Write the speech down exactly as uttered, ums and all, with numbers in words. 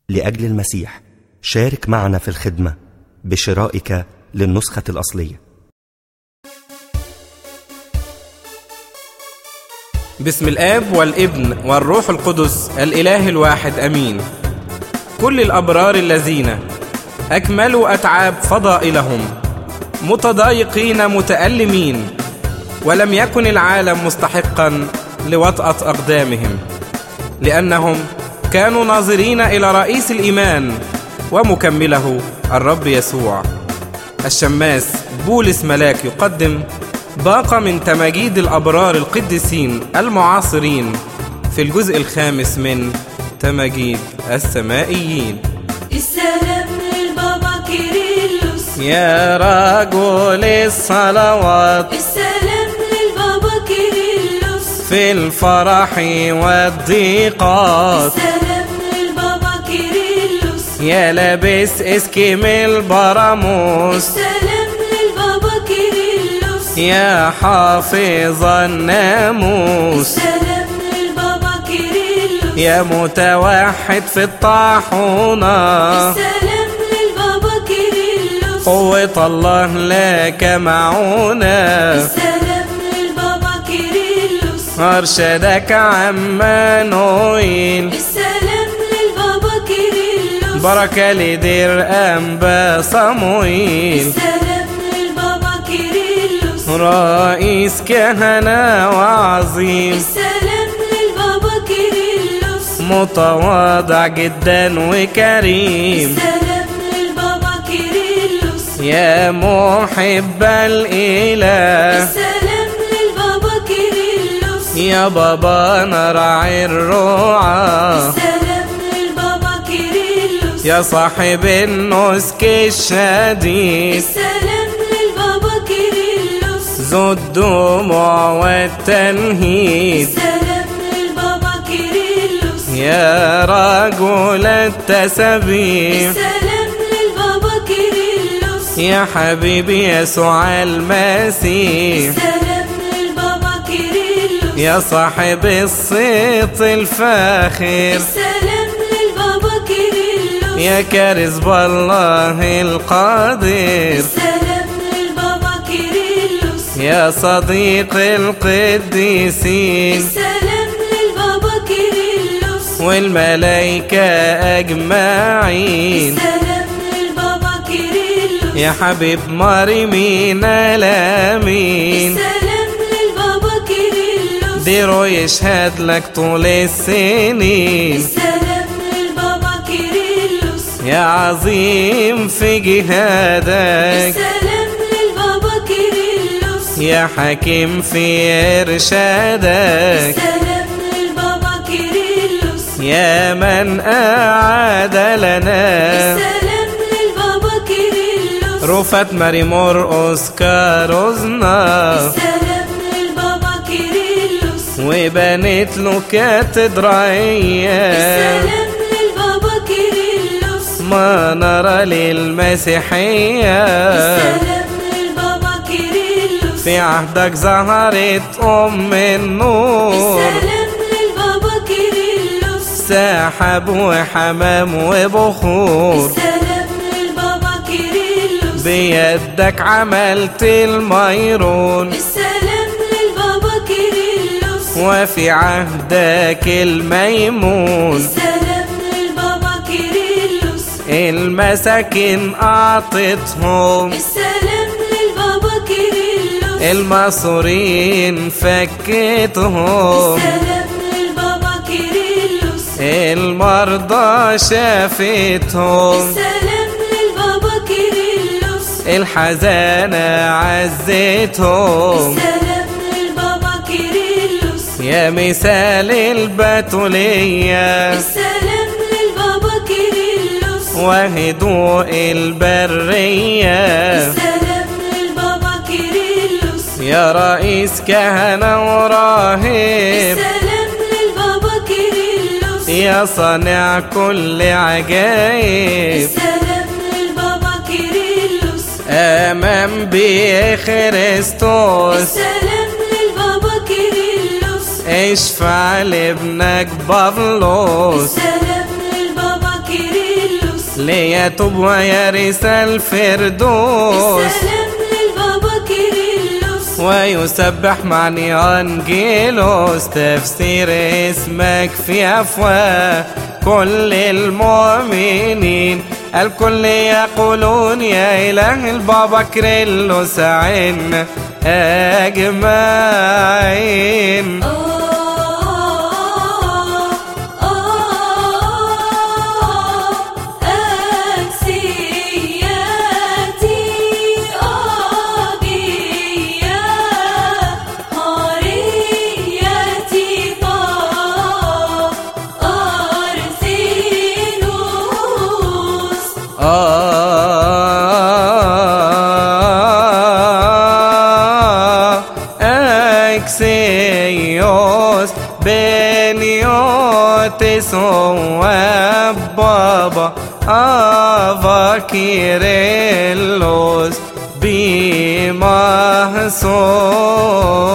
لأجل المسيح شارك معنا في الخدمة بشرائك للنسخة الأصلية. بسم الآب والابن والروح القدس الإله الواحد أمين. كل الأبرار الذين أكملوا أتعاب فضائلهم متضايقين متألمين، ولم يكن العالم مستحقا لوطأة أقدامهم، لأنهم كانوا ناظرين إلى رئيس الإيمان ومكمله الرب يسوع. الشماس بولس ملاك يقدم باقة من تماجيد الأبرار القديسين المعاصرين في الجزء الخامس من تماجيد السمائيين. السلام للبابا كيرلس يا رجل الصلوات، السلام للبابا كيرلس في الفرح والضيقات، السلام للبابا كيرلس يا لابس اسكيم البراموس، السلام للبابا كيرلس يا حافظ الناموس، السلام للبابا كيرلس يا متوحد في الطاحونة، السلام للبابا كيرلس قوة الله لك معونا، السلام للبابا كيرلس أرشدك عمانويل، السلام للبابا كيرلس بركة لدير أنبا صمويل، السلام للبابا كيرلس رئيس كهنة وعظيم، السلام للبابا كيرلس متواضع جدا وكريم، السلام للبابا كيرلس يا محب الإله، السلام للبابا كيرلس يا بابا نرعي الرعاة، السلام للبابا كيرلس يا صاحب النسك الشديد، السلام للبابا كيرلس ذو الدموع والتنهيد، السلام للبابا كيرلس يا رجل التسبيح، السلام للبابا كيرلس يا حبيبي يسوع المسيح، السلام للبابا كيرلس يا صاحب الصيت الفاخر، السلام للبابا كيرلس يا كارث بالله القادر، السلام للبابا كيرلس يا صديق القديسين السلام للبابا كيرلس والملائكة أجمعين، السلام للبابا كيرلس يا حبيب مريمين الأمين، السلام للبابا كيرلس ديرو يشهد لك طول السنين، السلام للبابا كيرلس يا عظيم في جهادك، السلام للبابا كيرلس يا حكيم في إرشادك، السلام للبابا كيرلس يا من أعاد لنا السلام للبابا كيرلس رفت ماري مرقس كاروزنا، السلام للبابا كيرلس وبنت له كاتدرائية، السلام للبابا كيرلس ما نرى للمسيحية، السلام للبابا كيرلس في عهدك ظهرت أم النور، السلام للبابا كيرلس سحب وحمام وبخور، السلام للبابا كيرلس بيدك عملت الميرون، السلام للبابا كيرلس وفي عهدك الميمون، السلام للبابا كيرلس المساكين أعطتهم، السلام للبابا كيرلس المصورين فكتهم، السلام للبابا كيرلس المرضى شافتهم، السلام للبابا كيرلس الحزانة عزتهم، السلام للبابا كيرلس يا مثال البتولية السلام للبابا كيرلس وهدوء البرية، السلام للبابا كيرلس يا رئيس كهنة وراهب، السلام للبابا كيرلس يا صانع كل عجائب، السلام للبابا كيرلس أمام بخريستوس، السلام للبابا كيرلس اشفع لابنك بابلوس، السلام للبابا كيرلس ليتوب ويرث الفردوس. السلام للبابا كيرلس ويسبح معني أنجيلوس. تفسير اسمك في أفواه كل المؤمنين، الكل يقولون يا إله البابا كيرلس عنا أجمعين. أكسيوس بنيوتس وبابا آفا كيرلس بمحسوس.